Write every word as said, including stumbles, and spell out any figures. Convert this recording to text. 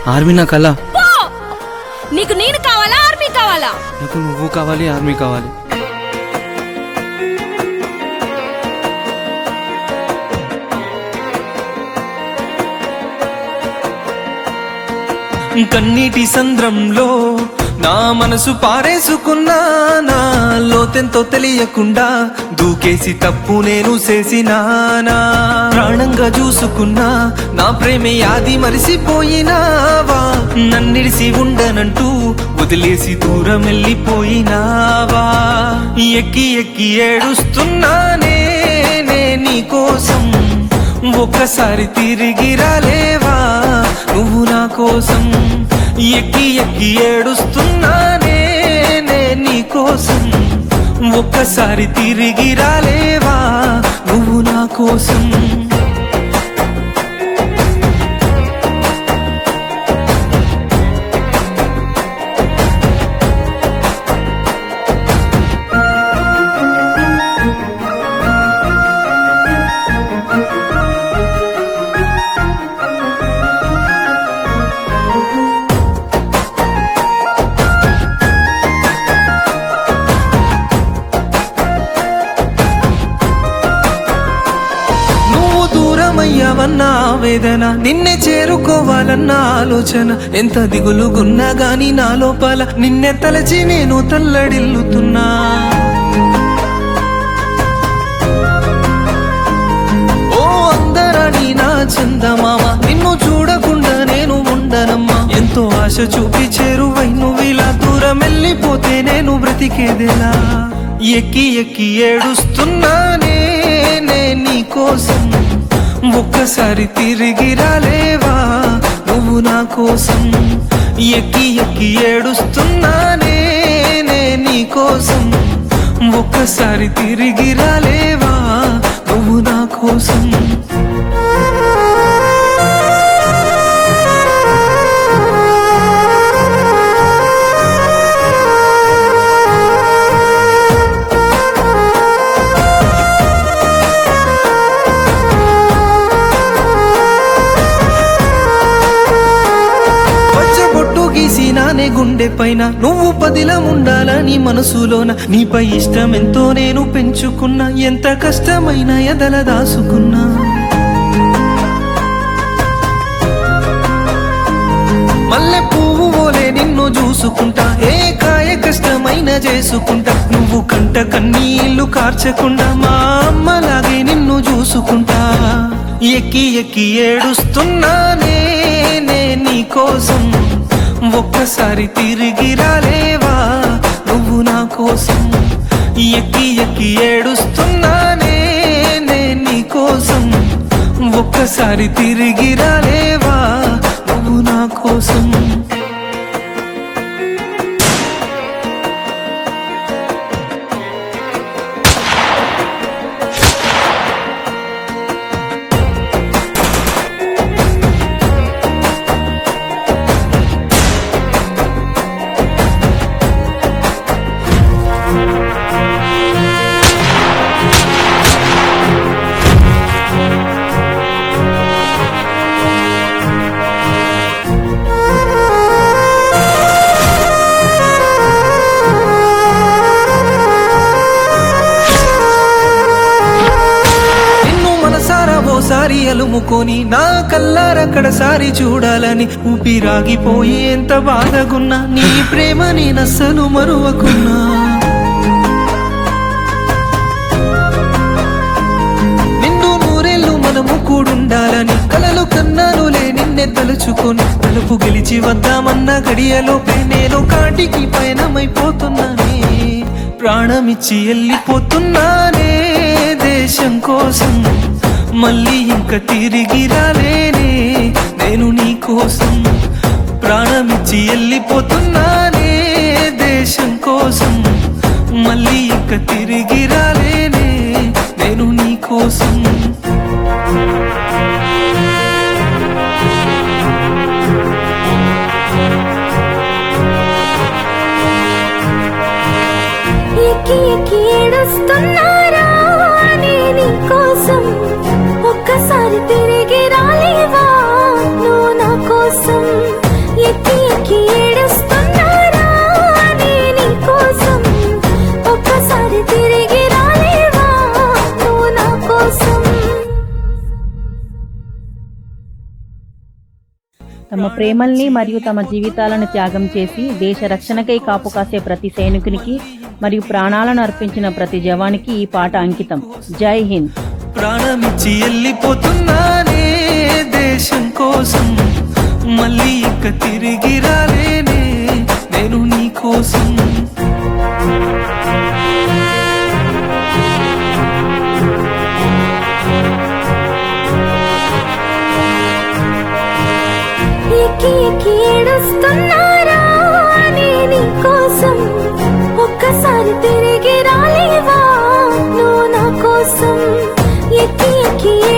Army నా కళ. నీకు నేను కావాలా ఆర్మీ కావాలా? నాకు నువ్వు కావాలి, ఆర్మీ కావాలి. కన్నీటి సంద్రంలో నా మనసు పారేసుకున్నా, నా లోతెంతో తెలియకుండా దూకేసి తప్పు నేను చేసినానా. ప్రాణంగా చూసుకున్నా నా ప్రేమే యాది మరిసిపోయినావా, నన్నిడిసి ఉండనంటూ వదిలేసి దూరం వెళ్ళిపోయినావా. ఎక్కి ఎక్కి ఏడుస్తున్నానే నీ కోసం, ఒక్కసారి తిరిగి రాలేవా నువ్వు నా కోసం. ఎక్కి ఎక్కి ఏడుస్తున్నానే నీ కోసం, ఒక్కసారి తిరిగి రాలేవా నువ్వు నా కోసం. అయ్యావన్న ఆవేదన, నిన్నే చేరుకోవాలన్న ఆలోచన, ఎంత దిగులుగున్నా గాని నా లోపల నిన్నే తలచి నేను తల్లడిల్లుతున్నా. ఓ అందరని నా చందమామ, నిన్ను చూడకుండా నేను ఉండనమ్మా. ఎంతో ఆశ చూపి చేరువై నువ్వు ఇలా దూరం వెళ్ళిపోతే నేను బ్రతికేదేలా. ఎక్కి ఎక్కి ఏడుస్తున్నానే నీ కోసం, ఒక్కసారి తిరిగి రాలేవా నువ్వు నా కోసం. ఎక్కి ఎక్కి ఏడుస్తున్నానే నీ కోసం, ఒక్కసారి తిరిగి రాలేవా నువ్వు నా కోసం. నానే గుండె పైన నువ్వు పదిలముండాలని మనసులోన, నీపై ఇష్టం ఎంతో నేను పెంచుకున్నా, ఎంత కష్టమైన ఎదల దాసుకున్నా. మల్లె పువ్వు ఓలే నిన్ను చూసుకుంటా, ఏ కాయ కష్టమైన చేసుకుంటా. నువ్వు కంట కన్నీళ్లు కార్చకుండా మా అమ్మలాగే నిన్ను చూసుకుంటా. ఎక్కి ఎక్కి ఏడుస్తున్నానే నీ కోసం, ఒక్కసారి తిరిగి రాలేవా నువ్వు నా కోసం. ఎక్కి ఎక్కి ఏడుస్తున్నానే నీ కోసం, ఒక్కసారి తిరిగి రాలేవా నువ్వు నా కోసం. ఓసారి అలుముకొని నా కల్లారక్కడసారి చూడాలని, ఊపిరాగిపోయి ఎంత బాధగున్నా నీ ప్రేమని నస్సలు మరువకున్నా. నిన్ను నూరేళ్ళు మనము కూడుండాలని కలలు కన్నానులే నిన్నే తలుచుకొని. తలుపు గెలిచి వద్దామన్న గడియలోపే నేను కాటికి పయనమైపోతున్నానే. ప్రాణమిచ్చి వెళ్ళిపోతున్నానే దేశం కోసం, మళ్ళీ ఇంకా తిరిగి రాలేనే నేను నీ కోసం. ప్రాణమిచ్చి వెళ్ళిపోతున్నానే దేశం కోసం, మళ్ళీ ఇంకా తిరిగి రాలేనే నేను నీ కోసం. ఎక్కి ఎక్కి ఏడుస్తున్నారా నీ కోసం, ఒక్కసారి తిరిగి రాలేవా నువ్వు నా కోసం. ఎక్కి ఎక్కి ఏడుస్తున్నారా నే నీ కోసం ఒక్కసారి తిరిగి రాలేవా నువ్వు నా కోసం. తమ ప్రేమల్ని మరియు తమ జీవితాలను త్యాగం చేసి దేశ రక్షణకై కాపు కాసే ప్రతి సైనికునికి మరియు ప్రాణాలను అర్పించిన ప్రతి జవానికి ఈ పాట అంకితం. జై హింద్. ప్రాణమిచ్చి వెళ్ళిపోతున్నానే దేశం కోసం, మళ్ళీ ఇక తిరిగి రాలేనే నేను నీ కోసం. ఎక్కి ఎక్కి ఏడుస్తున్నారా నే నీ కోసం ఒక్కసారి తిరిగి రాలేవా నువ్వు నా కోసం. ఎక్కి ఎక్కి